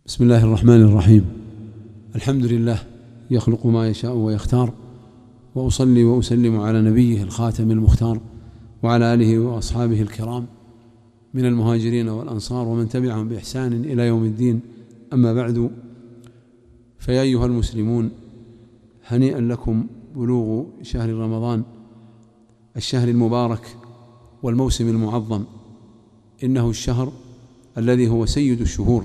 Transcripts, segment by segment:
بسم الله الرحمن الرحيم. الحمد لله يخلق ما يشاء ويختار، وأصلي وأسلم على نبيه الخاتم المختار وعلى آله وأصحابه الكرام من المهاجرين والأنصار ومن تبعهم بإحسان إلى يوم الدين. أما بعد، فيا أيها المسلمون، هنيئا لكم بلوغ شهر رمضان، الشهر المبارك والموسم المعظم. إنه الشهر الذي هو سيد الشهور،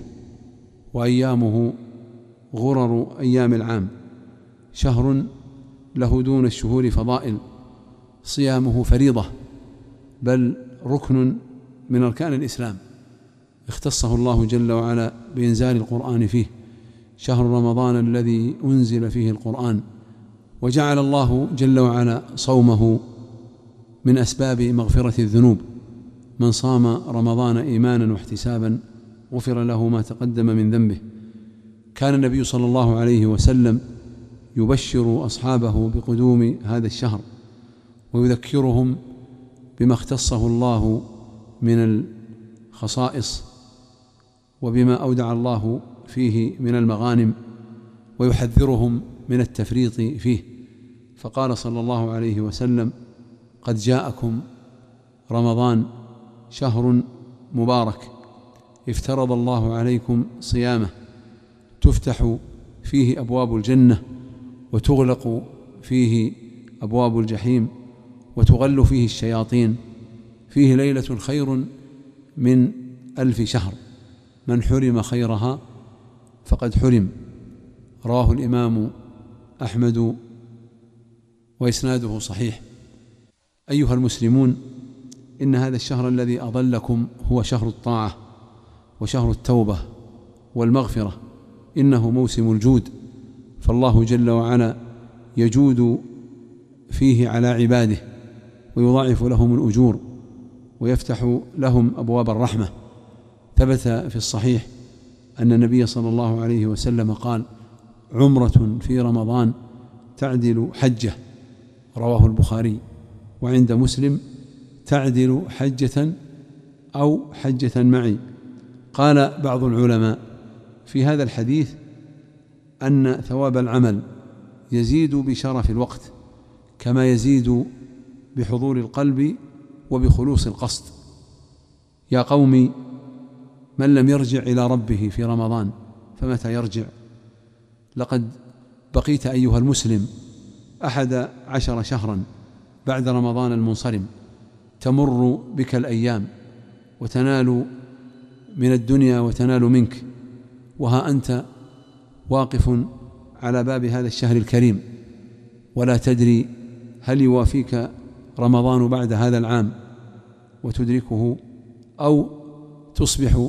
وأيامه غرر أيام العام، شهر له دون الشهور فضائل، صيامه فريضة بل ركن من أركان الإسلام، اختصه الله جل وعلا بإنزال القرآن فيه، شهر رمضان الذي أنزل فيه القرآن. وجعل الله جل وعلا صومه من أسباب مغفرة الذنوب. من صام رمضان إيمانا واحتسابا غفر له ما تقدم من ذنبه. كان النبي صلى الله عليه وسلم يبشر أصحابه بقدوم هذا الشهر، ويذكرهم بما اختصه الله من الخصائص وبما أودع الله فيه من المغانم، ويحذرهم من التفريط فيه. فقال صلى الله عليه وسلم: قد جاءكم رمضان شهر مبارك افترض الله عليكم صيامه، تفتح فيه أبواب الجنة، وتغلق فيه أبواب الجحيم، وتغل فيه الشياطين، فيه ليلة خير من 1000 شهر، من حرم خيرها فقد حرم. رواه الإمام أحمد وإسناده صحيح. أيها المسلمون، إن هذا الشهر الذي أضلكم هو شهر الطاعة وشهر التوبة والمغفرة. إنه موسم الجود، فالله جل وعلا يجود فيه على عباده، ويضاعف لهم الأجور، ويفتح لهم أبواب الرحمة. ثبت في الصحيح أن النبي صلى الله عليه وسلم قال: عمرة في رمضان تعدل حجة. رواه البخاري. وعند مسلم: تعدل حجة أو حجة معي. قال بعض العلماء في هذا الحديث أن ثواب العمل يزيد بشرف الوقت، كما يزيد بحضور القلب وبخلوص القصد. يا قوم، من لم يرجع إلى ربه في رمضان فمتى يرجع؟ لقد بقيت أيها المسلم 11 شهرا بعد رمضان المنصرم، تمر بك الأيام وتنال من الدنيا وتنال منك، وها أنت واقف على باب هذا الشهر الكريم، ولا تدري هل يوافيك رمضان بعد هذا العام وتدركه، أو تصبح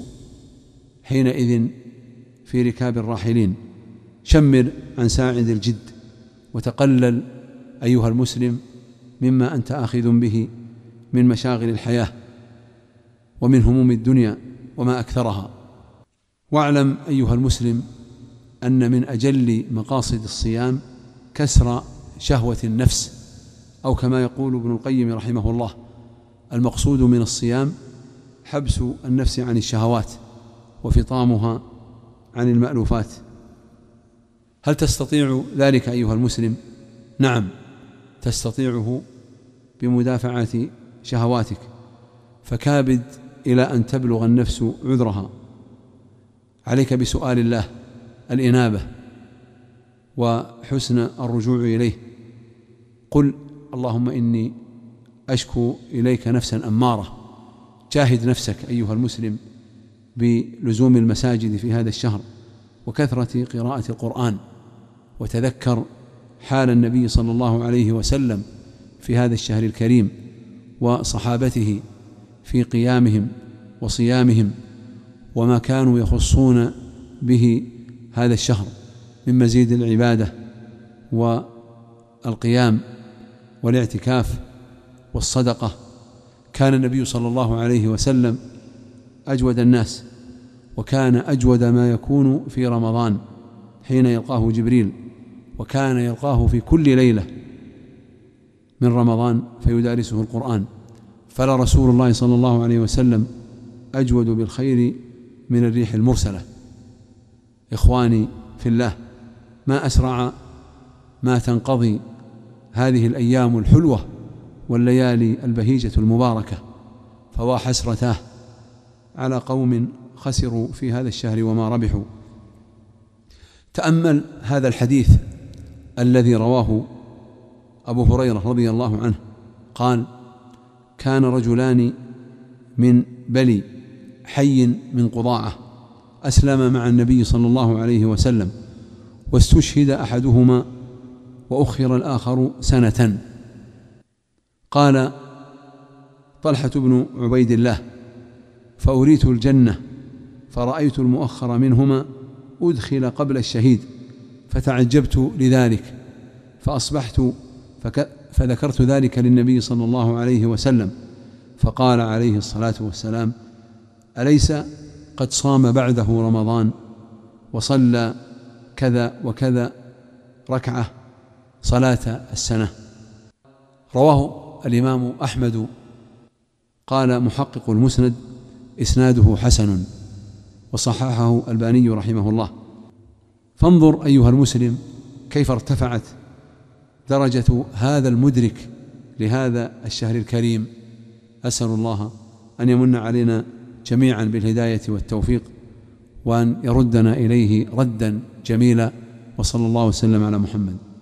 حينئذ في ركاب الراحلين. شمر عن ساعد الجد، وتقلل أيها المسلم مما أنت آخذ به من مشاغل الحياة ومن هموم الدنيا وما أكثرها. واعلم أيها المسلم أن من أجل مقاصد الصيام كسر شهوة النفس، أو كما يقول ابن القيم رحمه الله: المقصود من الصيام حبس النفس عن الشهوات وفطامها عن المألوفات. هل تستطيع ذلك أيها المسلم؟ نعم، تستطيعه بمدافعة شهواتك، فكابد إلى أن تبلغ النفس عذرها. عليك بسؤال الله، الإنابة وحسن الرجوع إليه. قل: اللهم إني أشكو إليك نفسا أمارة. جاهد نفسك أيها المسلم بلزوم المساجد في هذا الشهر، وكثرة قراءة القرآن، وتذكر حال النبي صلى الله عليه وسلم في هذا الشهر الكريم، وصحابته في قيامهم وصيامهم، وما كانوا يخصون به هذا الشهر من مزيد العبادة والقيام والاعتكاف والصدقة. كان النبي صلى الله عليه وسلم أجود الناس، وكان أجود ما يكون في رمضان حين يلقاه جبريل، وكان يلقاه في كل ليلة من رمضان فيدارسه القرآن. فلا رسول الله صلى الله عليه وسلم أجود بالخير من الريح المرسلة. إخواني في الله، ما أسرع ما تنقضي هذه الأيام الحلوة والليالي البهيجة المباركة، فوا حسرتاه على قوم خسروا في هذا الشهر وما ربحوا. تأمل هذا الحديث الذي رواه أبو هريرة رضي الله عنه، قال: كان رجلان من بلي حي من قضاعة أسلم مع النبي صلى الله عليه وسلم، واستشهد أحدهما وأخر الآخر سنة. قال طلحة بن عبيد الله: فأريت الجنة فرأيت المؤخر منهما أدخل قبل الشهيد، فتعجبت لذلك، فأصبحت فذكرت ذلك للنبي صلى الله عليه وسلم، فقال عليه الصلاة والسلام: أليس قد صام بعده رمضان وصلى كذا وكذا ركعة صلاة السنة؟ رواه الإمام أحمد. قال محقق المسند: إسناده حسن، وصححه الألباني رحمه الله. فانظر أيها المسلم كيف ارتفعت درجة هذا المدرك لهذا الشهر الكريم. أسأل الله أن يمن علينا جميعا بالهداية والتوفيق، وأن يردنا إليه ردا جميلا، وصلى الله وسلم على محمد.